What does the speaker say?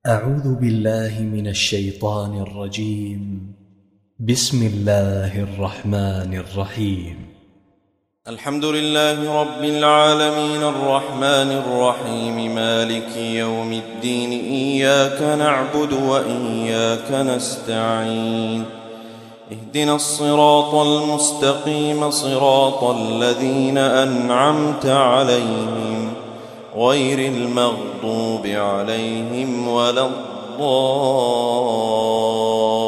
أعوذ بالله من الشيطان الرجيم. بسم الله الرحمن الرحيم. الحمد لله رب العالمين الرحمن الرحيم مالك يوم الدين إياك نعبد وإياك نستعين اهدنا الصراط المستقيم صراط الذين أنعمت عليهم غير المغضوب عليهم ولا الضالين.